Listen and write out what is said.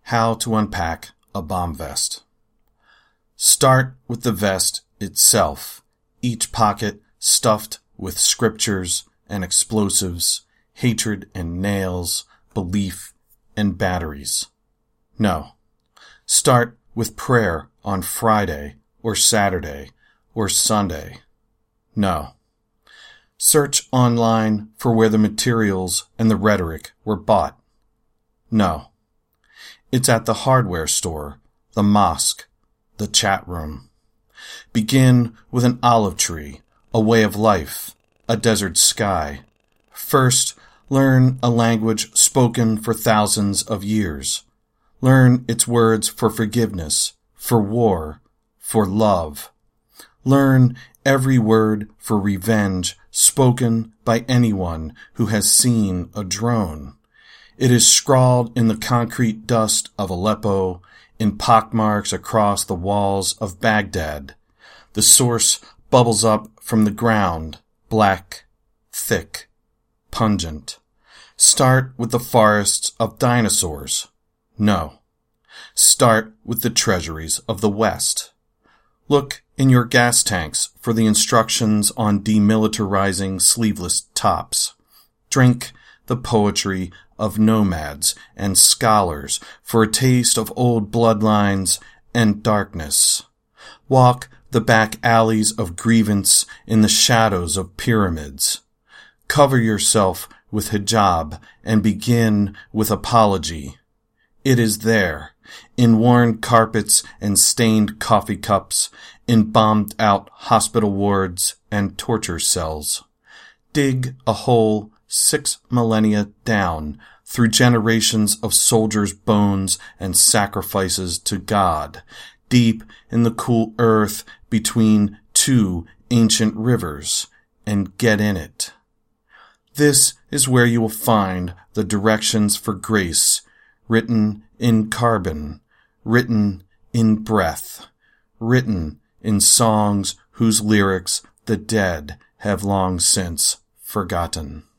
How to unpack a bomb vest. Start with the vest itself, each pocket stuffed with scriptures and explosives, hatred and nails, belief and batteries. No. Start with prayer on Friday or Saturday or Sunday. No. Search online for where the materials and the rhetoric were bought. No. It's at the hardware store, the mosque, the chat room. Begin with an olive tree, a way of life, a desert sky. First, learn a language spoken for thousands of years. Learn its words for forgiveness, for war, for love. Learn every word for revenge spoken by anyone who has seen a drone. It is scrawled in the concrete dust of Aleppo, in pockmarks across the walls of Baghdad. The source bubbles up from the ground, black, thick, pungent. Start with the forests of dinosaurs. No. Start with the treasuries of the West. Look in your gas tanks for the instructions on demilitarizing sleeveless tops. Drink the poetry of nomads and scholars for a taste of old bloodlines and darkness. Walk the back alleys of grievance in the shadows of pyramids. Cover yourself with hijab and begin with apology. It is there, in worn carpets and stained coffee cups, in bombed-out hospital wards and torture cells. Dig a hole 6 millennia down through generations of soldiers' bones and sacrifices to God, deep in the cool earth between two ancient rivers, and get in it. This is where you will find the directions for grace, written in carbon, written in breath, written in songs whose lyrics the dead have long since forgotten.